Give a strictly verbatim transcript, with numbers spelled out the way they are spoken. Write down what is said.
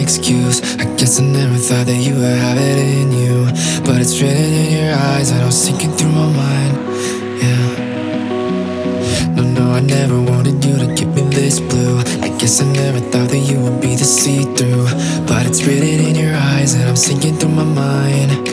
excuse. I guess I never thought that you would have it in you, but it's written in your eyes and I'm sinking through my mind. Yeah. No, no, I never wanted you to get me this blue. I guess I never thought that you would be the see-through, but it's written in your eyes and I'm sinking through my mind.